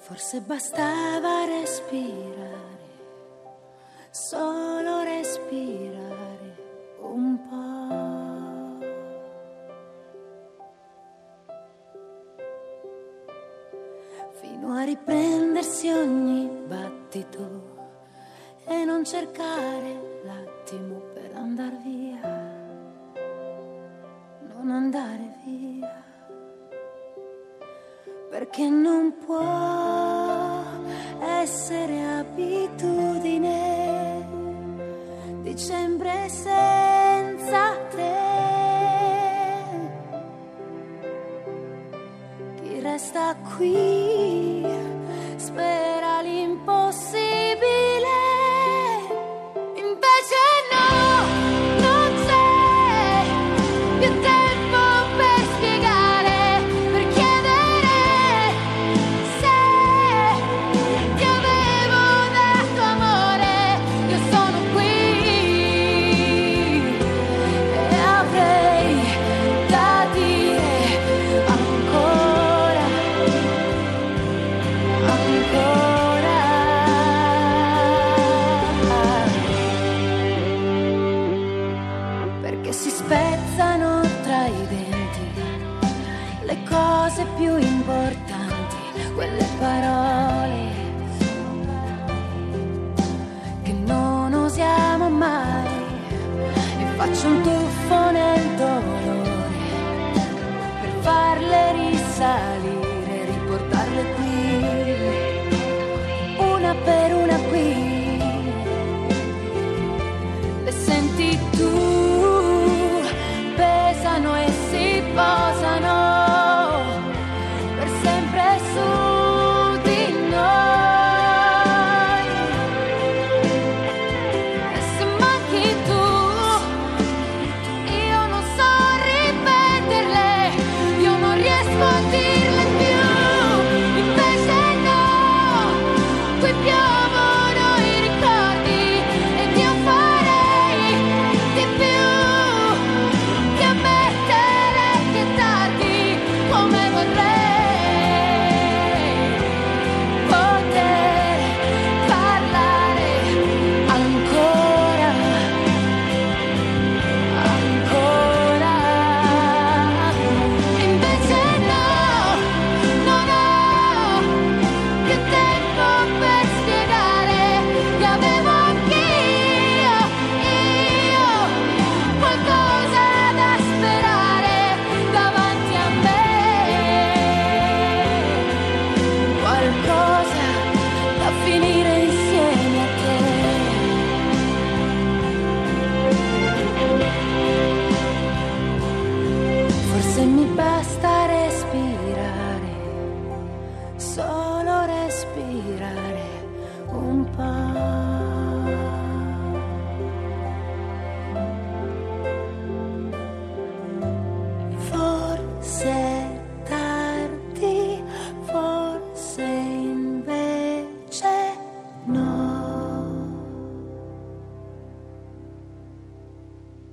Forse bastava respirare, solo respirare un po'. Fino a riprendersi ogni battito e non cercare l'attimo per andar via, non andare via. Perché non può essere abitudine dicembre senza te. Chi resta qui spera l'impossibile, invece no, non c'è più tempo per spiegare. Più importanti, quelle parole che non usiamo mai, e faccio un tuffo nel dolore per farle risalire, riportarle qui, una per una qui. Le senti tu, pesano e si posano su di noi, e se manchi tu, io non so ripeterle, io non riesco a dirle più, invece no, qui piovono i ricordi ed io farei di più che ammettere che è tardi come vorrei. Solo respirare un po'.